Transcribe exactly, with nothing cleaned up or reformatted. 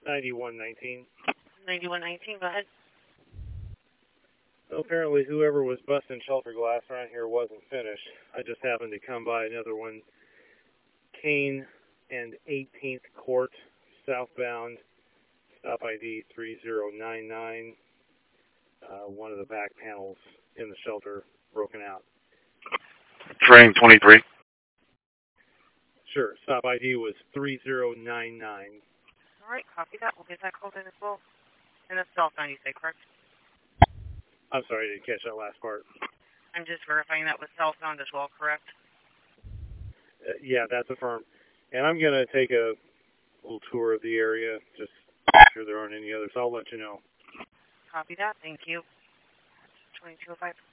ninety-one nineteen. ninety-one nineteen, go ahead. Well, apparently whoever was busting shelter glass around here wasn't finished. I just happened to come by another one. Kane and eighteenth Court, southbound, stop I D three zero nine nine. Uh, one of the back panels in the shelter broken out. Train twenty-three. Sure, stop I D was three zero nine nine. All right, copy that. We'll get that called in as well. And that's southbound, you say, correct? I'm sorry, I didn't catch that last part. I'm just verifying that with southbound as well, correct? Uh, yeah, that's affirmed. And I'm going to take a little tour of the area, just make sure there aren't any others. I'll let you know. Copy that. Thank you. twenty-two oh five.